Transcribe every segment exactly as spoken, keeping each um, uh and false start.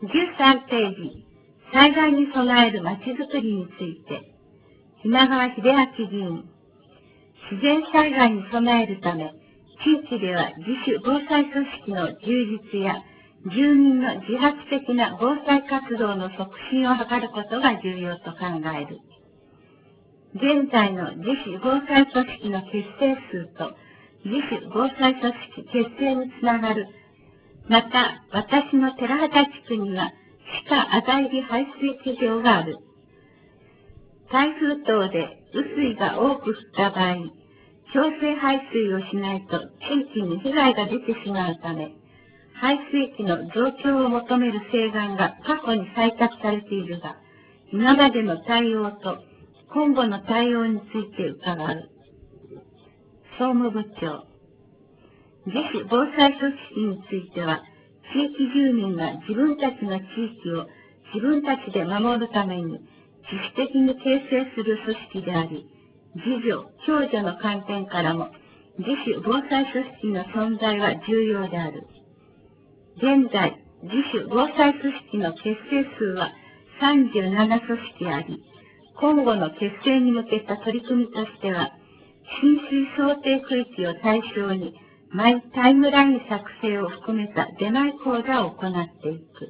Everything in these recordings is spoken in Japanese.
じゅうさんページ、災害に備えるまちづくりについて、今川秀明議員。自然災害に備えるため、地域では自主防災組織の充実や、住民の自発的な防災活動の促進を図ることが重要と考える。現在の自主防災組織の結成数と、自主防災組織結成につながる。また、私の寺畑地区には、地下浅入り排水機場がある。台風等で雨水が多く降った場合、調整排水をしないと地域に被害が出てしまうため、排水機の増強を求める請願が過去に採択されているが、今までの対応と今後の対応について伺う。総務部長。自主防災組織については、地域住民が自分たちの地域を自分たちで守るために自主的に形成する組織であり、自助、共助の観点からも自主防災組織の存在は重要である。現在、自主防災組織の結成数はさんじゅうなな組織あり、今後の結成に向けた取り組みとしては、浸水想定区域を対象に、マイタイムライン作成を含めた出前講座を行っていく。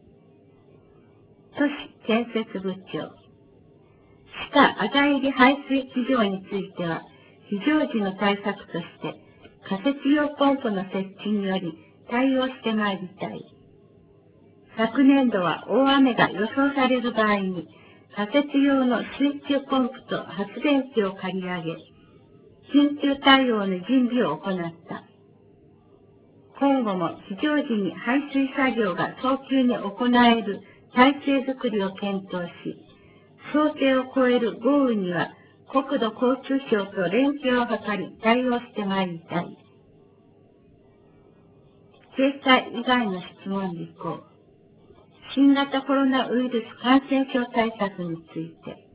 都市建設部長。地下浅入り排水機場については、非常時の対策として、仮設用ポンプの設置により対応してまいりたい。昨年度は大雨が予想される場合に、仮設用の水中ポンプと発電機を借り上げ、緊急対応の準備を行った。今後も非常時に排水作業が早急に行える体制づくりを検討し、想定を超える豪雨には国土交通省と連携を図り対応してまいりたい。経済以外の質問事項。新型コロナウイルス感染症対策について。